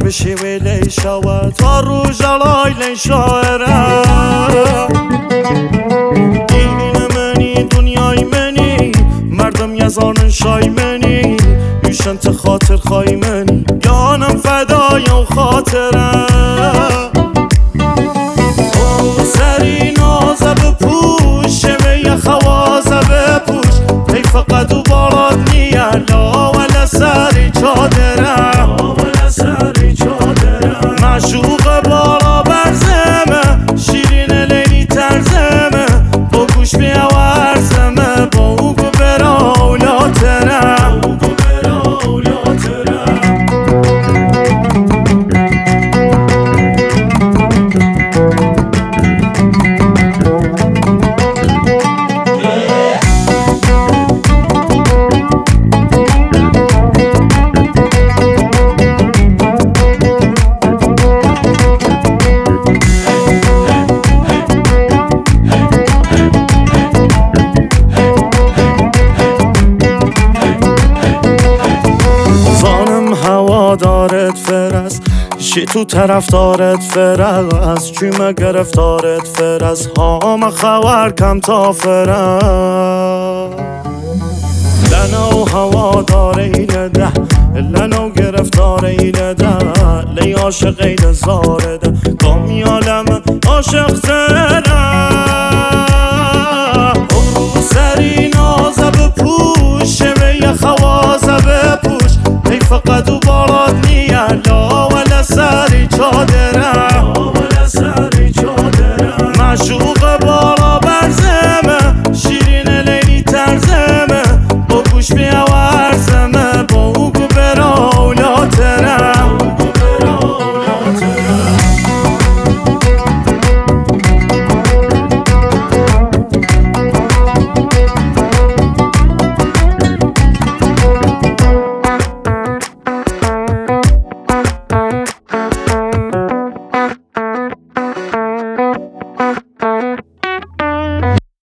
بشی ویلی شود تا رو جلای شاعره این منی دنیای منی مردم یزارن شای منی میشن تا خاطر خواهی منی یانم فدای و خاطره او سری نازه بپوش شمه خوازه بپوش ای فقط و بارات نیه لا ولا سری چادره معشوق بالا برزمه شیرین لیلی ترزمه با گوش بیاورزمه با او گو برا اولاتره دارت فرست شی تو طرفدارت فرست چی ما گرفتارت فرست ها خبر کم تا فرست لنو هوا داره ایله ده لنو گرفتار ایله ده لی عاشق ایله زاره ده کامی عالم عاشق